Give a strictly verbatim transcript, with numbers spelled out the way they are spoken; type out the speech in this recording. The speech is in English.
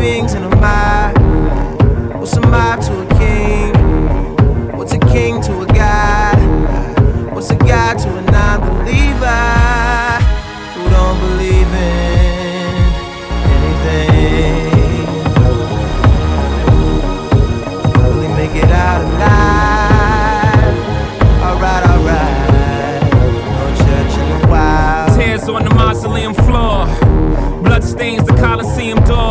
beings in a mob. What's a mob to a king? What's a king to a god? What's a god to a non-believer who don't believe in anything? Will he make it out alive? Alright, alright. No church in a while. Tears on the mausoleum floor, blood stains the Coliseum door.